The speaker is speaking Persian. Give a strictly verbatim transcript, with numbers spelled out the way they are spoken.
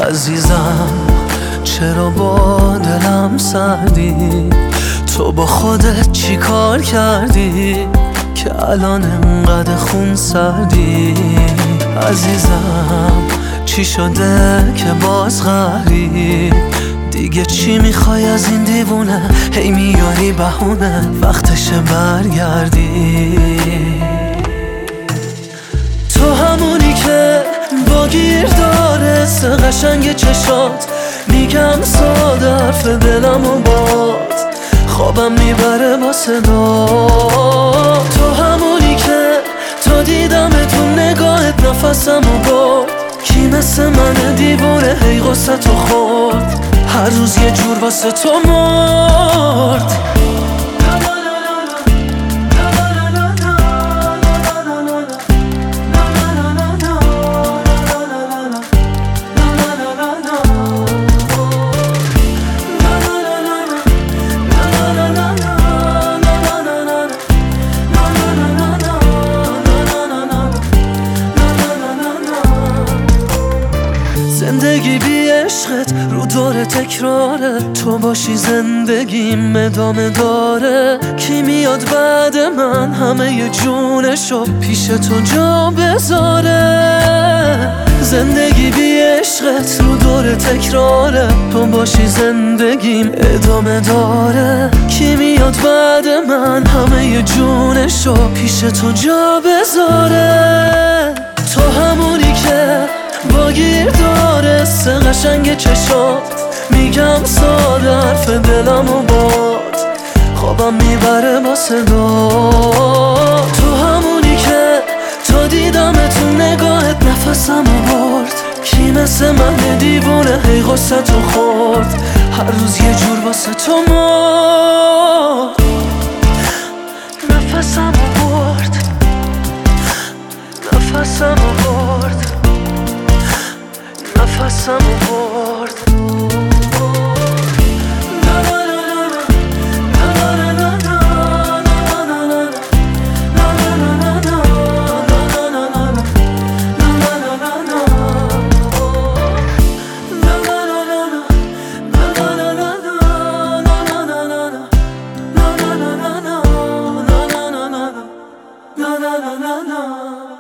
عزیزم چرا با دلم سردی؟ تو با خودت چی کار کردی که الان انقدر خون سردی؟ عزیزم چی شده که باز قهری؟ دیگه چی میخوای از این دیوونه؟ هی میاری بهونه وقتشه برگردی. تو همونی که با گیر داره سه قشنگ چشات، میگم ساده حرف دلم و باد خوابم میبره با صدا. تو همونی که تا دیدم تو نگاهت نفسم و برد، کی مثل من دیوونه هی غصه تو خورد، هر روز یه جور واسه تو مرد. زندگی بی عشقت رو دور تکراره، تو باشی زندگیم ادامه داره. کی میاد بعد من همه جونشو پیش تو جا بذاره؟ زندگی بی عشقت رو دور تکراره، تو باشی زندگیم ادامه داره. کی میاد بعد من همه جونشو پیش تو جا بذاره؟ تو همونی که با گیر داره سه قشنگ چشات، میگم ساده حرف دلم و باد خوابم میبره با صدا. تو همونی که تا دیدم تو نگاهت نفسم و برد، کی مثل من دیوونه هی غصه تو خورد، هر روز یه جور واسه تو مرد. نفسم و برد، نفسم و برد، نفسم و برد. No, no, no, no.